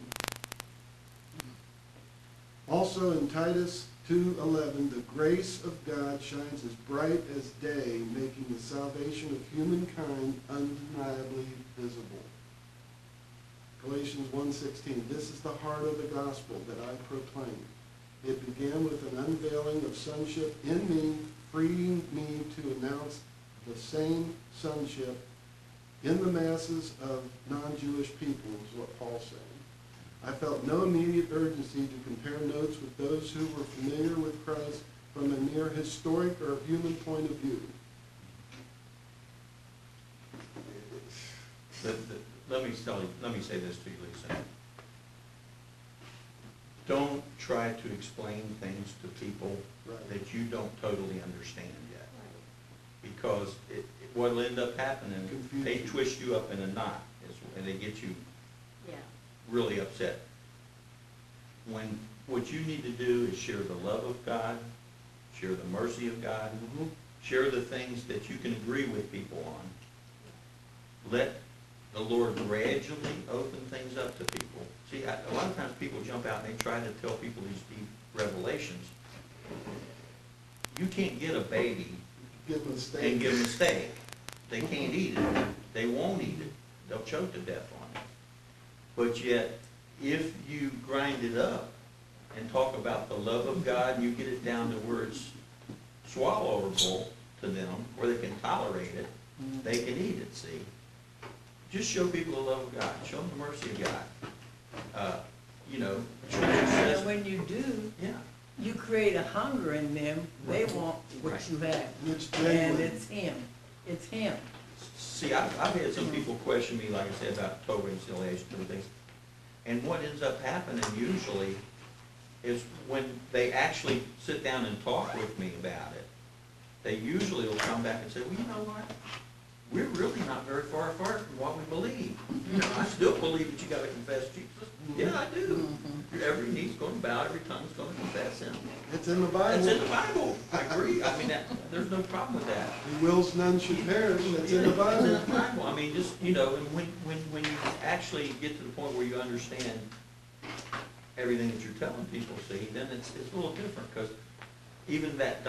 Also in Titus 2:11, the grace of God shines as bright as day, making the salvation of humankind undeniably visible. Galatians 1:16, this is the heart of the gospel that I proclaim. It began with an unveiling of sonship in me, freeing me to announce the same sonship in the masses of non-Jewish people, is what Paul's saying. I felt no immediate urgency to compare notes with those who were familiar with Christ from a mere historic or human point of view. Let me say this to you, Lisa. Don't try to explain things to people that you don't totally understand yet. Because what'll end up happening, they twist you up in a knot, and they get you really upset. When what you need to do is share the love of God, share the mercy of God, share the things that you can agree with people on. Let the Lord gradually opened things up to people. See, a lot of times people jump out and they try to tell people these deep revelations. You can't get a baby Give them a steak. and give them a steak. They can't eat it. They won't eat it. They'll choke to death on it. But yet, if you grind it up and talk about the love of God, and you get it down to where it's swallowable to them, where they can tolerate it, they can eat it, see? Just show people the love of God. Show them the mercy of God. You know, Scripture And says, when you do, yeah, you create a hunger in them, they Right. want what Right. you have. And it's And genuine. it's him, it's him. see, I've had some people question me, like I said, about toe reconciliation and things. And what ends up happening usually is when they actually sit down and talk with me about it, they usually will come back and say, well, you know what? We're really not very far apart from what we believe. You know, I still believe that you gotta confess Jesus. Yeah, I do. Every knee's gonna bow, every tongue's gonna confess him. It's in the That's in Bible. the Bible. I agree. I mean, there's no problem with that. He wills none should perish. That's in the Yeah, it's in the Bible. Bible. I mean, just, you know, and when you actually get to the point where you understand everything that you're telling people, see, then it's a little different, because even that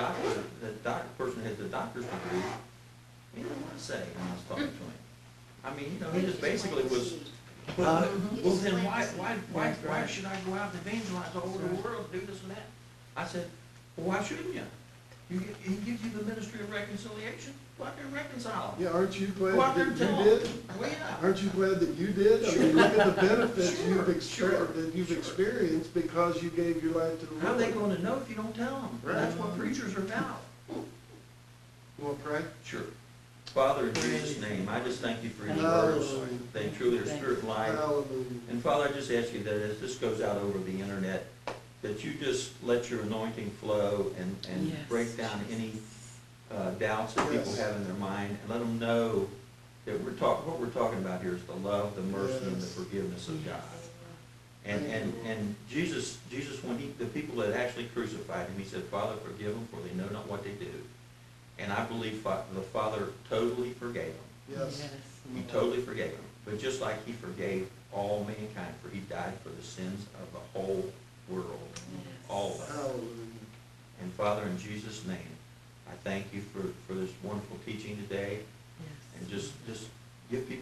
person has a doctor's degree, he didn't want to say when I was talking to him. I mean, you know, he just basically was, well, then why should I go out and evangelize all over the world, do this and that? I said, well, why shouldn't you? He gives you the ministry of reconciliation, go out there and reconcile them. Yeah, aren't you Go out glad there that and you tell did? them. Well, yeah. Aren't you glad that you did? I Sure. mean, look at the benefits Sure, sure, that you've sure. experienced because you gave your life to the Lord. How are they gonna know if you don't tell them? Right. That's what preachers are about. You want to pray? Sure. Father, in Jesus' name, I just thank you for your words. Hallelujah. They truly are spirit and life. Hallelujah. And Father, I just ask you that as this goes out over the internet, that you just let your anointing flow and Yes. break down any doubts that people Yes. have in their mind, and let them know that what we're talking about here is the love, the mercy, and the Yes. forgiveness of God. And Jesus, when the people that actually crucified him, he said, Father, forgive them, for they know not what they do. And I believe the Father totally forgave them. Yes. He totally forgave them. But just like he forgave all mankind, for he died for the sins of the whole world, all of us. Hallelujah. And Father, in Jesus' name, I thank you for this wonderful teaching today. And just give people